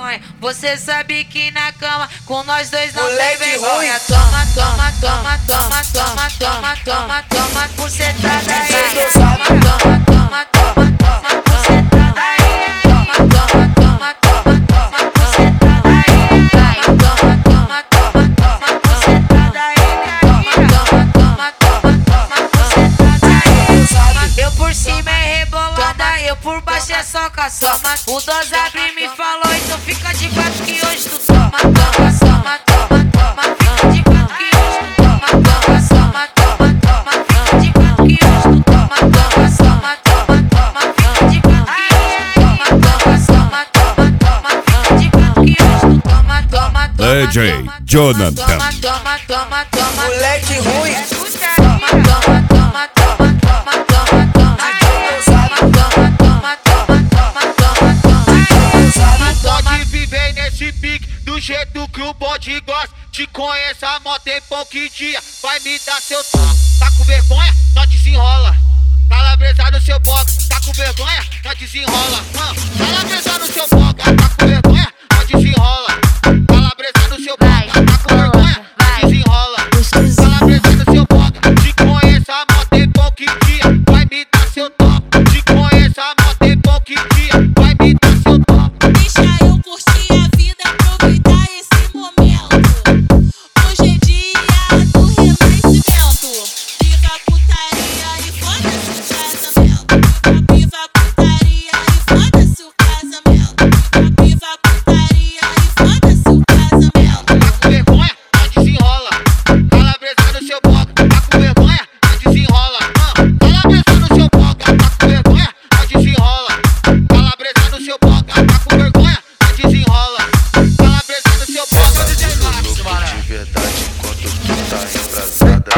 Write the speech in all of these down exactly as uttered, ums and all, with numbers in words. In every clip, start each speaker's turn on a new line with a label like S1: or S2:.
S1: vergonha. Você sabe que na cama com nós dois não tem vergonha. Toma, toma, toma, toma, toma, toma, toma, toma, bucetada aí. Toma, toma, toma, toma, toma, bucetada aí. Toma, toma, toma, toma, toma, bucetada aí. Toma, toma, toma, toma, bucetada aí. Toma, toma, toma, toma, bucetada aí. Eu por cima é rebolada, eu por baixo é só caçoma. O Dois abre me falou, então fica de quatro que hoje tu toma, toma, toma, toma, toma. Fica de quatro que hoje tu toma, toma, toma, toma, toma. Fica de quatro que hoje tu toma, toma, toma, toma, toma. Fica de quatro que hoje tu toma, toma, toma, toma, toma. Fica de quatro que hoje tu toma, toma, toma.
S2: D J Jonathan.
S1: Toma, toma, toma, toma.
S3: Moleque ruim.
S1: Toma, toma, toma, toma, toma, toma, toma.
S4: Pode viver nesse pique do jeito que o bode gosta. Te conheço há mó tempo que dia vai me dar seu tom. Tá com vergonha? Nós desenrola. Calabresa no seu box. Tá com vergonha? Nós desenrola. Calabresa no seu box. Tá com vergonha? Nós desenrola. Calabresa no seu box. Tá com vergonha? Nós desenrola. Calabresa no seu box. Te conheço há mó tempo que dia vai me dar seu tom. Te conheço há mó tempo que dia vai me dar seu tom.
S5: Deixa eu curtir a vida, aproveitar esse momento. Hoje é dia do renascimento. Viva a putaria e foda-se o casamento. Viva a putaria e foda-se o casamento. Viva a putaria e foda-se o casamento.
S4: Tá com vergonha? Nós desenrola. Calabresa no seu boca. Tá com vergonha? Nós desenrola. Calabresa no seu boca. Tá com vergonha? Nós desenrola. Calabresa no seu boca. Tá com vergonha? Nós desenrola. Calabresa no seu boca.
S6: De verdade, enquanto tu tá embrasada.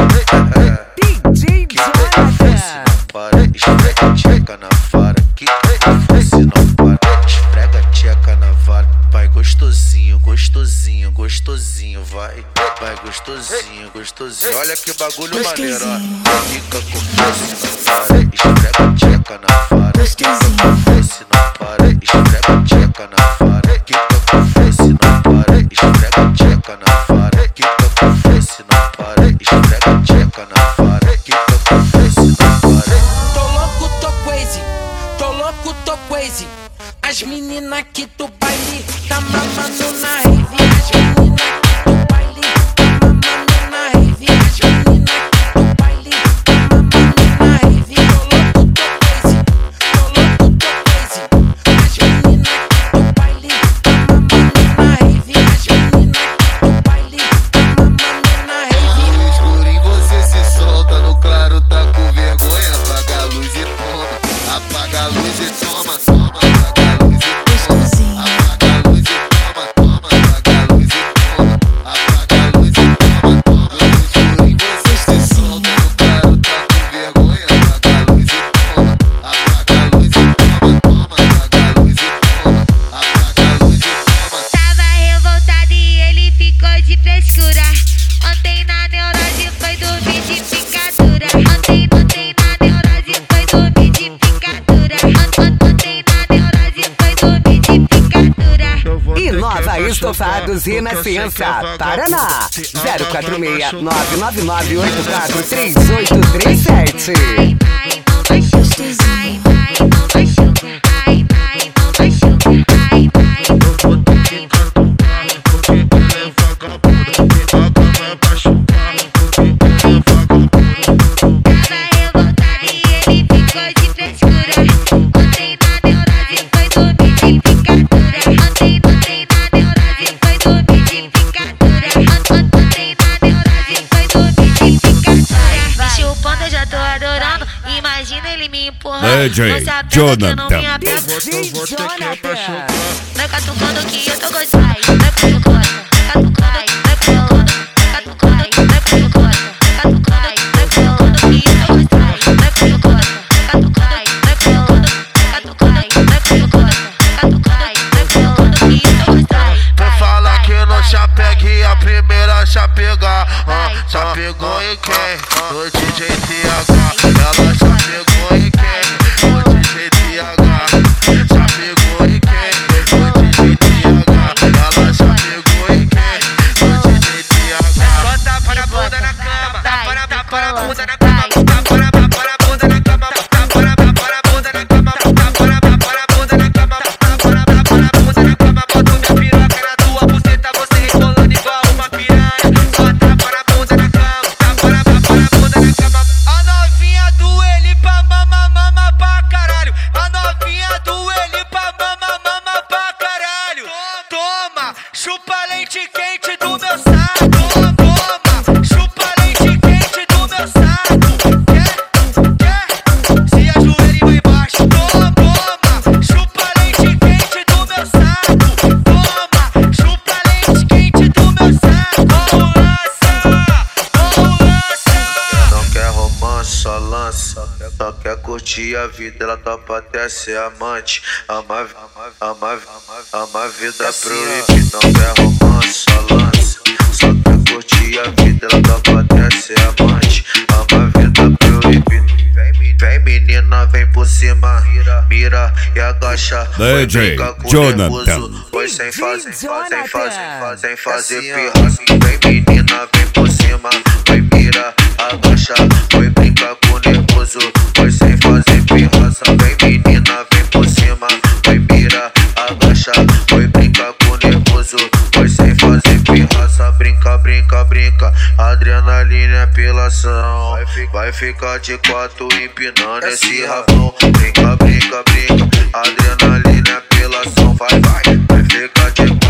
S3: D J
S6: Que fosse não para, esfrega tcheca na vara. Que fosse não para, esfrega tcheca na vara. Vai gostosinho, gostosinho, gostosinho, vai. Vai gostosinho, gostosinho. Olha que bagulho maneiro, ó. Fica com fosse não para, esfrega tcheca na vara. Fica com fosse não para, esfrega tcheca na vara. Fica com fosse não para, esfrega tcheca na vara. Fica com fosse não para, esfrega tcheca na vara. Fica com fosse não para.
S3: Tô louco, tô crazy. Tô louco, tô crazy. As meninas aqui do baile tá mamando na rave. As meninas aqui do baile tá mamando na rave. As meninas aqui do baile tá mamando na rave. Tô louco, tô crazy. Tô louco, tô crazy. As meninas aqui do baile tá mamando na rave. As meninas aqui do baile tá mamando na rave.
S6: No escurinho você se solta, no claro tá com vergonha. Apaga a luz e toma, apaga a luz e toma, toma. Apaga a luz e toma, apaga a luz e toma, toma. Apaga a luz e toma, apaga a luz e toma, toma. No escurinho você se solta, no claro tá com vergonha. Apaga a luz e toma, apaga a luz e toma, toma. Apaga a luz e toma, apaga a luz e toma.
S1: Tava revoltado e ele ficou de frescura. Ontem na neurose foi dormir de picadura. Ontem, ontem na neurose foi dormir de picadura. Ontem na neurose foi dormir de picadura.
S7: Inova Estofados Renascença, Paraná. zero quatro seis nove nove nove oito quatro três oito três sete.
S1: Ai, ai, não vai chover. Ai, ai, não vai chover. Ai, ai, não vai chover. Ai, ai, tava revoltado e ele ficou de frescura. Ontem na neurose foi dormir de picadura. Ontem, ontem na neurose foi dormir de picadura. Ontem na neurose foi dormir de picadura. Me chupando eu já tô adorando. Imagina ele me empurrando.
S2: D J
S1: Não se apega que eu não me
S2: Jonathan.
S1: apego.
S3: D J Jonathan.
S1: Vai catucando que eu tô gostando. Vai catucando, catucando, vai catucando, catucando, vai catucando, catucando, vai catucando que eu tô gostando. Vai catucando, catucando, vai catucando, catucando, vai catucando, catucando, vai catucando que eu tô gostando.
S6: Vou falar que não se apegue, a primeira se apegar. Ah, se apegou em quem? No D J T H. Ela se apegou em quem? No D J T H. Se apegou em quem? No D J T H.
S2: toma, chupa leite quente do meu saco. Toma, chupa leite quente do meu saco. Quer, quer, se ajoelha e vai embaixo. Toma, toma, chupa leite quente do meu saco. Toma, chupa leite quente do meu saco. Vamos lança, vamos lança.
S6: Não quer romance, só lança. Só quer curtir a vida, ela topa até ser amante. Ama, ama, ama, ama a vida proibida. Não quer romance, só lança. Só quer curtir a vida, ela topa até ser amante. Ama a vida proibida. Vem, vem menina, vem por cima. Mira, mira e agacha.
S8: D J Jonathan.
S6: Pois sem fazer, sem fazer, sem fazer pirraça. Vem menina, vem por cima. Vai mira, agacha. Vai brincar com nervoso. Pois sem fazer pirraça. Vem menina, vem por cima. Vai mira, agacha. Vai brincar com nervoso. Pois sem fazer pirraça. Brinca, brinca, brinca. Adrenalina é apelação. Vai, fi, vai ficar de quatro empinando esse rabão. Brinca, brinca, brinca. Adrenalina é apelação. Vai, vai, vai ficar de